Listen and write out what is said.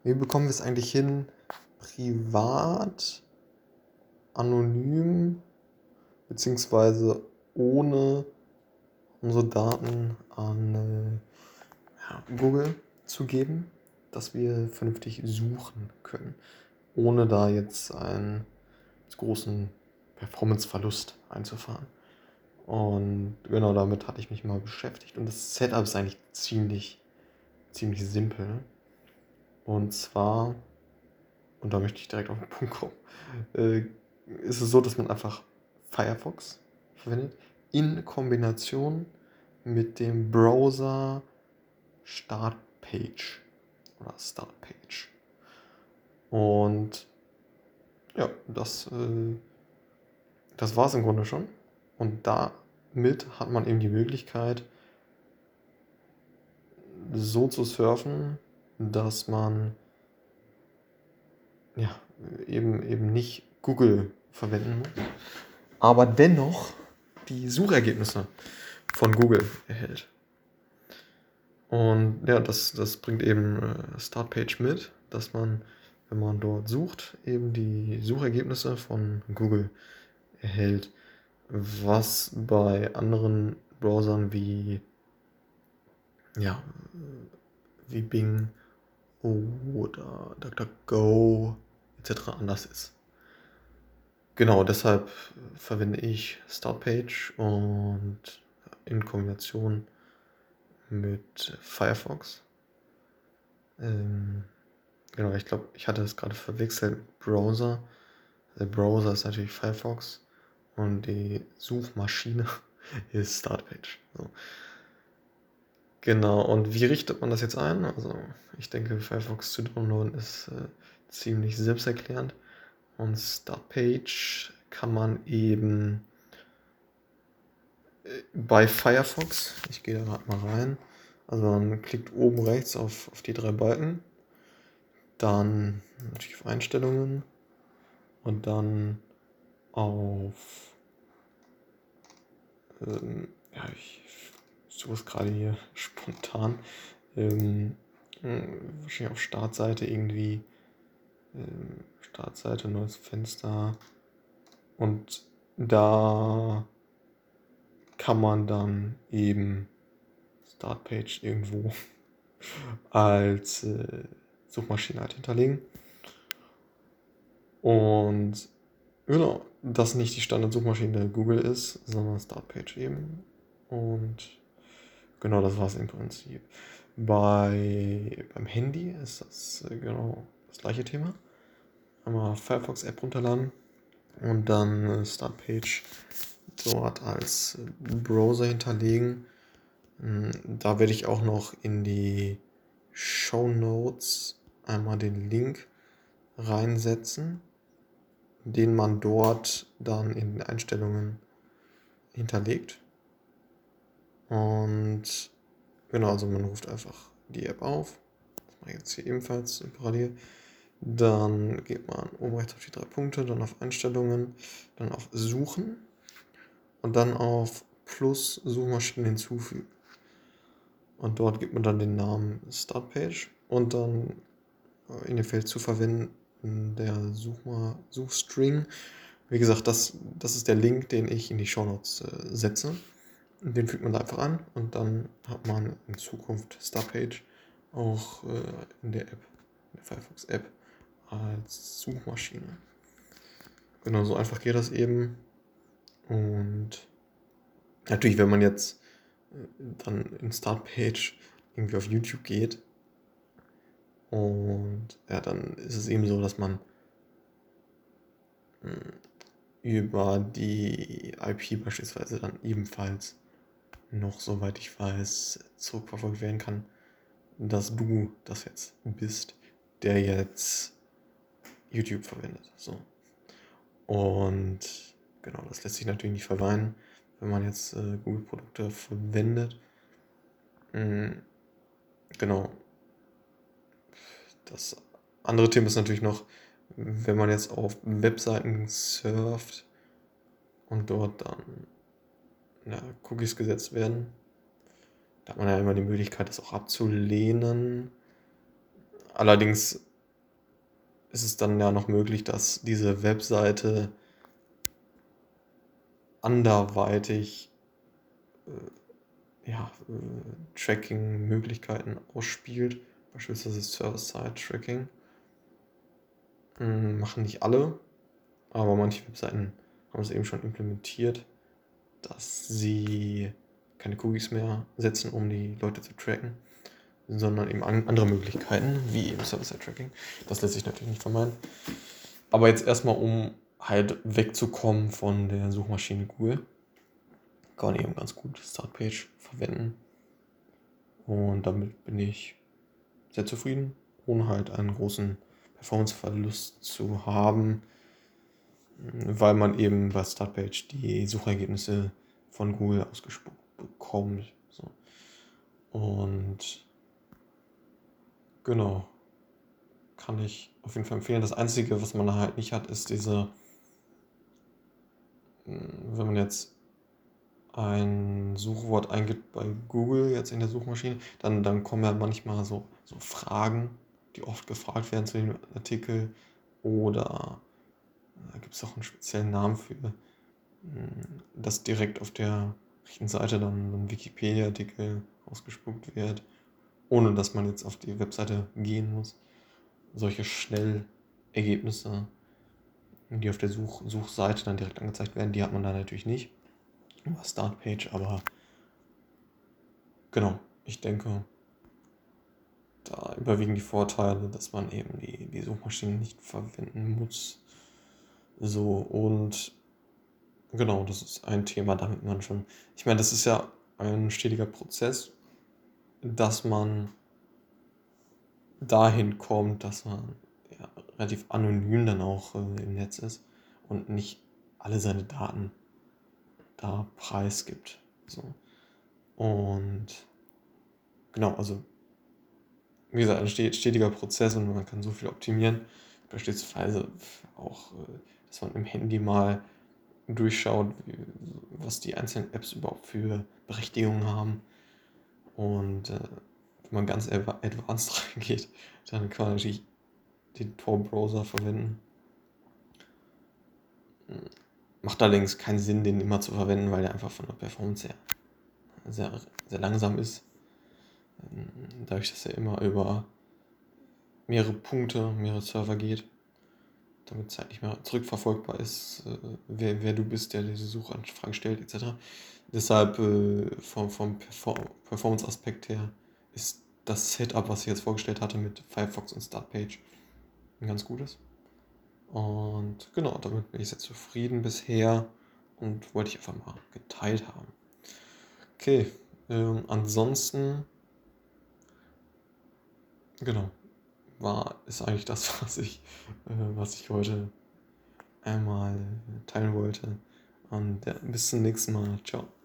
Wie bekommen wir es eigentlich hin, privat, anonym, beziehungsweise ohne unsere Daten an Google zu geben, dass wir vernünftig suchen können, ohne da jetzt einen großen Performance-Verlust einzufahren. Und genau damit hatte ich mich mal beschäftigt. Und das Setup ist eigentlich ziemlich simpel. Und zwar, und da möchte ich direkt auf den Punkt kommen, äh, ist es so, dass man einfach Firefox verwendet in Kombination mit dem Browser Startpage oder Startpage. Und ja, das war es im Grunde schon. Und damit hat man eben die Möglichkeit, so zu surfen, dass man ja, eben nicht Google verwenden muss, aber dennoch die Suchergebnisse von Google erhält. Und ja, das bringt eben Startpage mit, dass man, wenn man dort sucht, eben die Suchergebnisse von Google erhält, was bei anderen Browsern wie Bing oder DuckDuckGo etc. anders ist. Genau, deshalb verwende ich Startpage und in Kombination mit Firefox. Genau, ich glaube, ich hatte das gerade verwechselt mit Browser. Der Browser ist natürlich Firefox und die Suchmaschine ist Startpage. So. Genau, und wie richtet man das jetzt ein? Also, ich denke, Firefox zu downloaden ist ziemlich selbsterklärend. Und Startpage kann man eben bei Firefox, ich gehe da gerade mal rein, also man klickt oben rechts auf die drei Balken, dann natürlich auf Einstellungen und dann auf, ich suche es gerade hier spontan, wahrscheinlich auf Startseite irgendwie, Startseite, neues Fenster und da kann man dann eben Startpage irgendwo als Suchmaschine halt hinterlegen. Und genau, das nicht die Standard-Suchmaschine Google ist, sondern Startpage eben. Und genau, das war es im Prinzip. Beim Handy ist das genau das gleiche Thema. Einmal Firefox-App runterladen und dann Startpage dort als Browser hinterlegen. Da werde ich auch noch in die Show Notes einmal den Link reinsetzen, den man dort dann in den Einstellungen hinterlegt. Und genau, also man ruft einfach die App auf. Das mache ich jetzt hier ebenfalls parallel. Dann geht man oben rechts auf die drei Punkte, dann auf Einstellungen, dann auf Suchen und dann auf Plus Suchmaschinen hinzufügen. Und dort gibt man dann den Namen Startpage und dann in dem Feld zu verwenden der Suchstring. Wie gesagt, das ist der Link, den ich in die Shownotes setze. Den fügt man da einfach an und dann hat man in Zukunft Startpage auch in der App, in der Firefox-App als Suchmaschine. Genau, so einfach geht das eben. Und natürlich, wenn man jetzt dann in Startpage irgendwie auf YouTube geht, und ja, dann ist es eben so, dass man über die IP beispielsweise dann ebenfalls noch, soweit ich weiß, zurückverfolgt werden kann, dass du das jetzt bist, der jetzt YouTube verwendet. So. Und genau, das lässt sich natürlich nicht verweinen, wenn man jetzt Google-Produkte verwendet. Genau. Das andere Thema ist natürlich noch, wenn man jetzt auf Webseiten surft und dort dann Cookies gesetzt werden, da hat man ja immer die Möglichkeit, das auch abzulehnen. Allerdings ist es dann ja noch möglich, dass diese Webseite anderweitig Tracking-Möglichkeiten ausspielt, beispielsweise Server-Side-Tracking. Machen nicht alle, aber manche Webseiten haben es eben schon implementiert, dass sie keine Cookies mehr setzen, um die Leute zu tracken, sondern eben andere Möglichkeiten, wie eben Server-Side-Tracking. Das lässt sich natürlich nicht vermeiden. Aber jetzt erstmal, um halt wegzukommen von der Suchmaschine Google, kann man eben ganz gut Startpage verwenden. Und damit bin ich sehr zufrieden, ohne halt einen großen Performance-Verlust zu haben, weil man eben bei Startpage die Suchergebnisse von Google ausgespuckt bekommt. So. Und genau, kann ich auf jeden Fall empfehlen. Das Einzige, was man da halt nicht hat, ist wenn man jetzt ein Suchwort eingibt bei Google, jetzt in der Suchmaschine, dann kommen ja manchmal so Fragen, die oft gefragt werden zu dem Artikel, oder da gibt es auch einen speziellen Namen für, dass direkt auf der rechten Seite dann ein Wikipedia-Artikel ausgespuckt wird, ohne dass man jetzt auf die Webseite gehen muss. Solche Schnellergebnisse, die auf der Suchseite dann direkt angezeigt werden, die hat man da natürlich nicht über Startpage, aber genau, ich denke, da überwiegen die Vorteile, dass man eben die Suchmaschine nicht verwenden muss. So, und genau, das ist ein Thema, damit man schon. Ich meine, das ist ja ein stetiger Prozess, dass man dahin kommt, dass man ja, relativ anonym dann auch im Netz ist und nicht alle seine Daten da preisgibt. So. Und genau, also wie gesagt, ein stetiger Prozess und man kann so viel optimieren. Beispielsweise auch, dass man im Handy mal durchschaut, was die einzelnen Apps überhaupt für Berechtigungen haben. Und wenn man ganz advanced reingeht, dann kann man natürlich den Tor-Browser verwenden. Macht allerdings keinen Sinn, den immer zu verwenden, weil der einfach von der Performance her sehr, sehr langsam ist. Dadurch, dass er immer über mehrere Punkte, mehrere Server geht, damit es halt nicht mehr zurückverfolgbar ist, wer du bist, der diese Suchanfrage stellt, etc. Deshalb vom Performance-Aspekt her ist das Setup, was ich jetzt vorgestellt hatte mit Firefox und Startpage, ein ganz gutes. Und genau, damit bin ich sehr zufrieden bisher und wollte ich einfach mal geteilt haben. Okay, ansonsten, genau, ist eigentlich das, was ich heute einmal teilen wollte. Und ja, bis zum nächsten Mal. Ciao.